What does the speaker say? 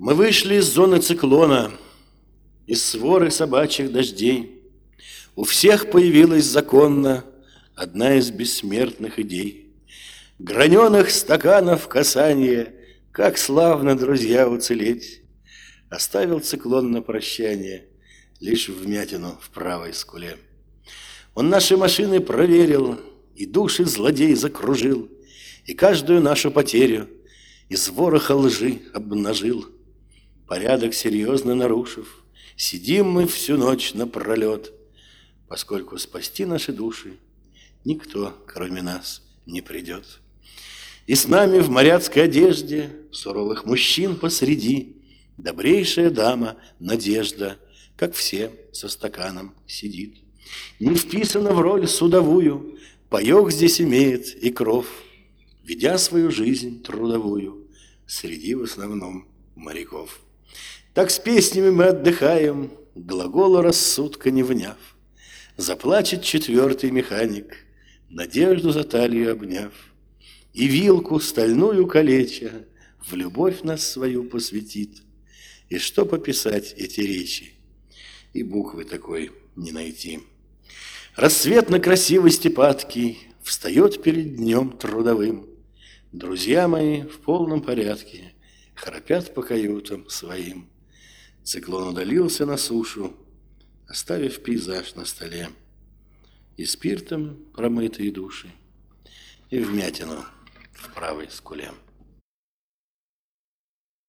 Мы вышли из зоны циклона, из своры собачьих дождей. У всех появилась законно одна из бессмертных идей. Граненых стаканов касание, как славно, друзья, уцелеть. Оставил циклон на прощание лишь вмятину в правой скуле. Он наши машины проверил, и души злодей закружил, и каждую нашу потерю из вороха лжи обнажил. Порядок серьезно нарушив, сидим мы всю ночь напролет, поскольку спасти наши души никто, кроме нас, не придет. И с нами в моряцкой одежде суровых мужчин посреди добрейшая дама Надежда, как все, со стаканом сидит. Не вписана в роль судовую, паёк здесь имеет и кров, ведя свою жизнь трудовую среди в основном моряков. Так с песнями мы отдыхаем, глагола рассудка не вняв. Заплачет четвертый механик, Надежду за талию обняв. И вилку стальную калеча в любовь нас свою посвятит. И что пописать эти речи, и буквы такой не найти. Рассвет на красивости падкий встает перед днем трудовым. Друзья мои в полном порядке храпят по каютам своим. Циклон удалился на сушу, оставив пейзаж на столе, и спиртом промытые души, и вмятину в правой скуле.